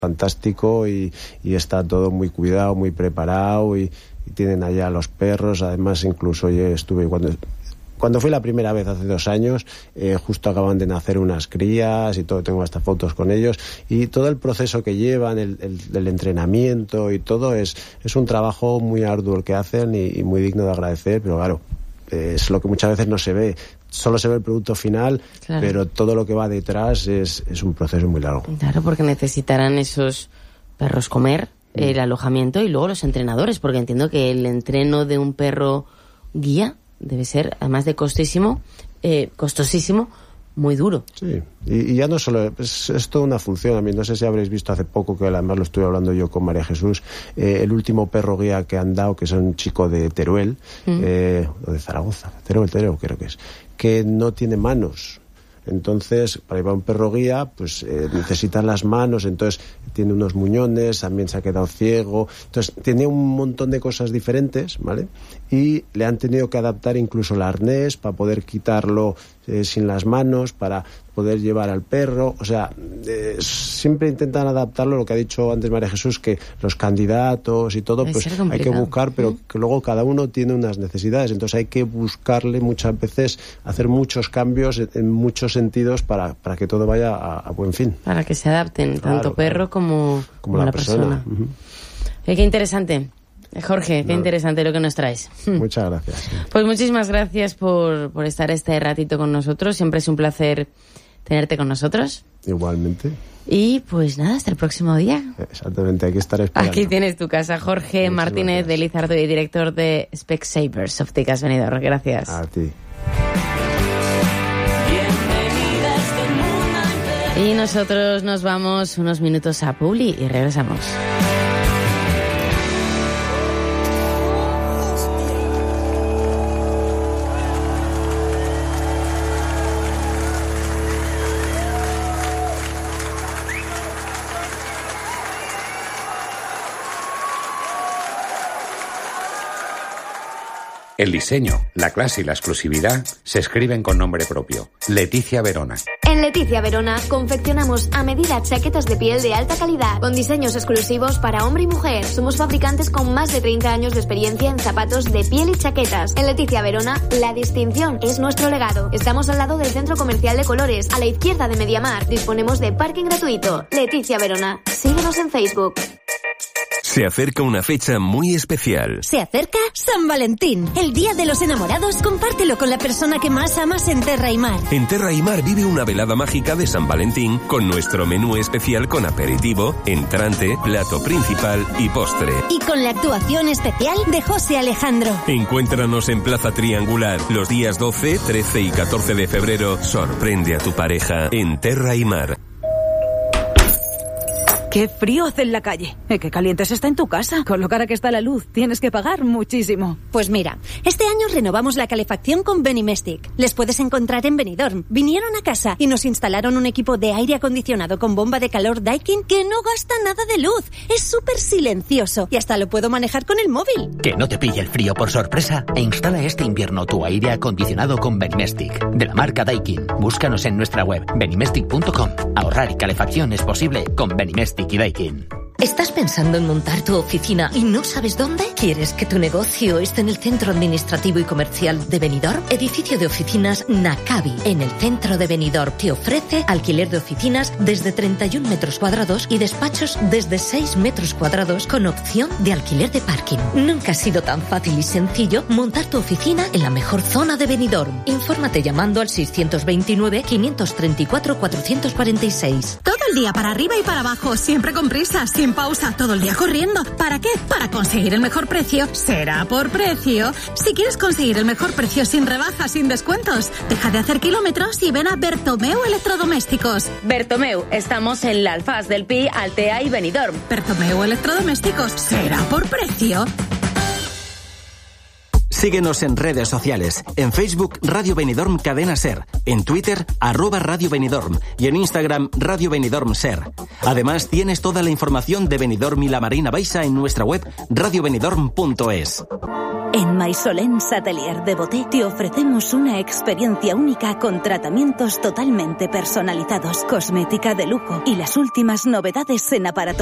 fantástico y está todo muy cuidado, muy preparado y tienen allá los perros. Además, incluso yo estuve cuando fui la primera vez hace 2 años, justo acaban de nacer unas crías y todo, tengo hasta fotos con ellos, y todo el proceso que llevan, el entrenamiento y todo, es un trabajo muy arduo el que hacen y muy digno de agradecer, pero claro, es lo que muchas veces no se ve. Solo se ve el producto final, claro, pero todo lo que va detrás es un proceso muy largo. Claro, porque necesitarán esos perros comer, el alojamiento y luego los entrenadores, porque entiendo que el entreno de un perro guía debe ser, además de costosísimo, muy duro. Sí, y ya no solo, es toda una función. A mí, no sé si habréis visto hace poco, que además lo estuve hablando yo con María Jesús, el último perro guía que han dado, que es un chico de Teruel, o de Zaragoza, Teruel creo que es, que no tiene manos. Entonces, para llevar un perro guía, pues necesitan las manos, entonces tiene unos muñones, también se ha quedado ciego, entonces tenía un montón de cosas diferentes, ¿vale? Y le han tenido que adaptar incluso el arnés para poder quitarlo sin las manos, para poder llevar al perro, o sea, siempre intentan adaptarlo, lo que ha dicho antes María Jesús, que los candidatos y todo, pues hay que buscar, pero que luego cada uno tiene unas necesidades, entonces hay que buscarle muchas veces, hacer muchos cambios en muchos sentidos para que todo vaya a buen fin. Para que se adapten, claro, tanto perro como la persona. Uh-huh. Qué interesante. Jorge, qué interesante lo que nos traes. Muchas gracias. Pues muchísimas gracias por estar este ratito con nosotros. Siempre es un placer tenerte con nosotros. Igualmente. Y pues nada, hasta el próximo día. Exactamente, hay que estar esperando. Aquí tienes tu casa, Jorge Martínez de Lizardo y director de Specsavers Ópticas Benidorm. Gracias. A ti. Y nosotros nos vamos unos minutos a Publi y regresamos. El diseño, la clase y la exclusividad se escriben con nombre propio. Leticia Verona. En Leticia Verona confeccionamos a medida chaquetas de piel de alta calidad, con diseños exclusivos para hombre y mujer. Somos fabricantes con más de 30 años de experiencia en zapatos de piel y chaquetas. En Leticia Verona, la distinción es nuestro legado. Estamos al lado del Centro Comercial de Colores, a la izquierda de Mediamar. Disponemos de parking gratuito. Leticia Verona. Síguenos en Facebook. Se acerca una fecha muy especial. Se acerca San Valentín. El Día de los Enamorados, compártelo con la persona que más amas en Terra y Mar. En Terra y Mar vive una velada mágica de San Valentín con nuestro menú especial con aperitivo, entrante, plato principal y postre. Y con la actuación especial de José Alejandro. Encuéntranos en Plaza Triangular los días 12, 13 y 14 de febrero. Sorprende a tu pareja en Terra y Mar. ¡Qué frío hace en la calle! ¡Qué caliente se está en tu casa! Con lo cara que está la luz, tienes que pagar muchísimo. Pues mira, este año renovamos la calefacción con Benimestic. Les puedes encontrar en Benidorm. Vinieron a casa y nos instalaron un equipo de aire acondicionado con bomba de calor Daikin que no gasta nada de luz. Es súper silencioso y hasta lo puedo manejar con el móvil. Que no te pille el frío por sorpresa e instala este invierno tu aire acondicionado con Benimestic, de la marca Daikin. Búscanos en nuestra web, benimestic.com. Ahorrar y calefacción es posible con Benimestic y Daikin. ¿Estás pensando en montar tu oficina y no sabes dónde? ¿Quieres que tu negocio esté en el centro administrativo y comercial de Benidorm? Edificio de oficinas Nakabi, en el centro de Benidorm. Te ofrece alquiler de oficinas desde 31 metros cuadrados y despachos desde 6 metros cuadrados con opción de alquiler de parking. Nunca ha sido tan fácil y sencillo montar tu oficina en la mejor zona de Benidorm. Infórmate llamando al 629 534 446. Todo el día para arriba y para abajo, siempre con prisa, sin pausa, todo el día corriendo. ¿Para qué? Para conseguir el mejor precio. Será por precio. Si quieres conseguir el mejor precio sin rebajas, sin descuentos, deja de hacer kilómetros y ven a Bertomeu Electrodomésticos. Bertomeu, estamos en la Alfaz del Pi, Altea y Benidorm. Bertomeu Electrodomésticos. ¿Será por precio? Síguenos en redes sociales. En Facebook, Radio Benidorm Cadena Ser. En Twitter, @Radio Benidorm. Y en Instagram, Radio Benidorm Ser. Además, tienes toda la información de Benidorm y la Marina Baixa en nuestra web radiobenidorm.es. En Maisolens Atelier de Boté te ofrecemos una experiencia única con tratamientos totalmente personalizados, cosmética de lujo y las últimas novedades en aparato.